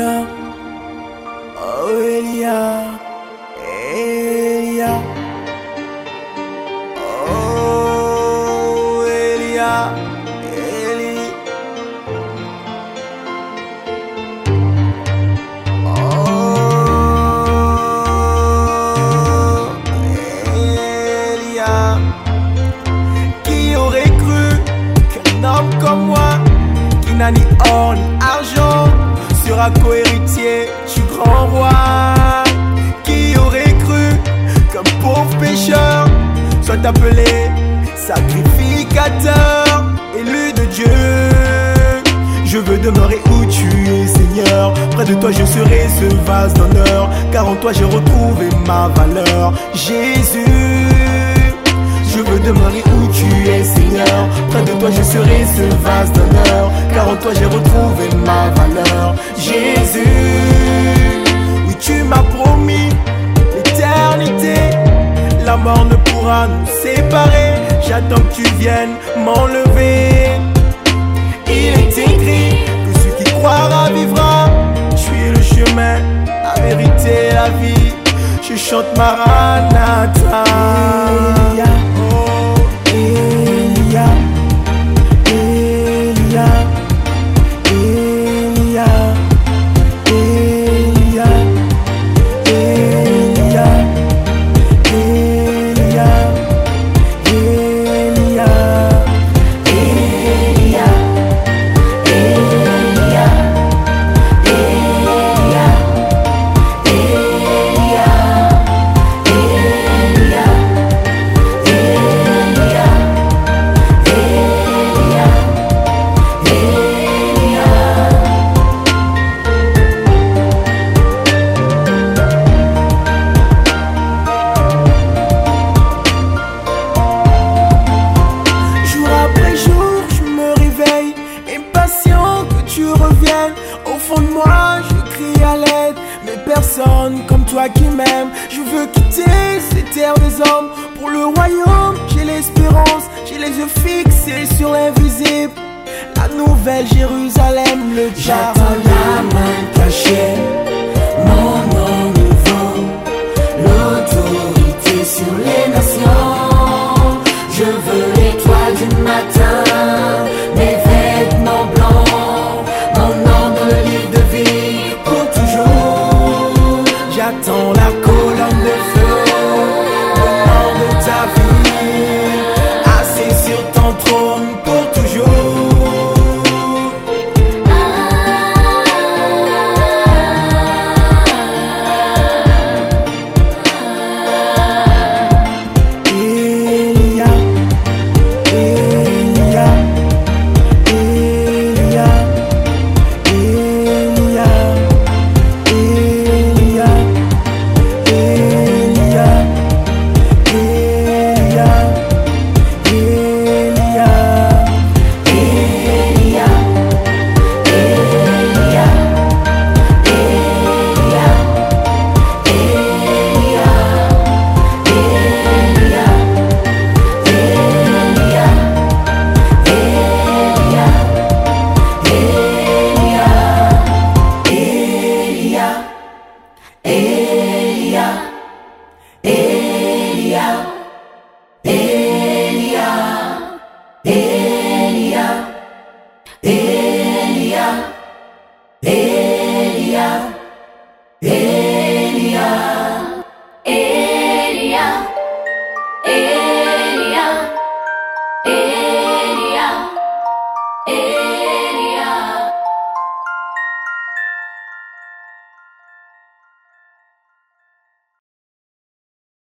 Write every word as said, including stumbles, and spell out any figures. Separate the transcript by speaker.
Speaker 1: Elia, oh Elia, Elia, oh Elia, Eli, oh Elia. Qui aurait cru qu'un homme comme moi, qui n'a ni or ni argent, sera co-héritier du grand roi? Qui aurait cru qu'un pauvre pécheur soit appelé sacrificateur, élu de Dieu? Je veux demeurer où tu es, Seigneur. Près de toi je serai ce vase d'honneur, car en toi j'ai retrouvé ma valeur. Jésus, je veux demeurer où tu es, Seigneur. Près de toi je serai ce vase d'honneur, car en toi j'ai retrouvé ma valeur. Jésus, oui tu m'as promis l'éternité, la mort ne pourra nous séparer. J'attends que tu viennes m'enlever. Il est écrit que celui qui croira vivra. Tu es le chemin, la vérité, la vie. Je chante Maranatha. Elia, oh Elia, Elia, Elia, Elia, Elia, Elia, Elia, Elia, Elia, Elia, Elia, Elia, Elia, Jour après jour, je me réveille, impatient que tu reviennes. Au fond de moi, je crie à l'aide, mais personne comme toi qui m'aime. Je veux quitter cette terre des hommes pour le royaume. J'ai l'espérance, j'ai les yeux fixés sur l'invisible, la nouvelle Jérusalem, le
Speaker 2: J'attends la main cachée, mon nom nouveau, l'autorité sur les nations. Je veux l'étoile du matin.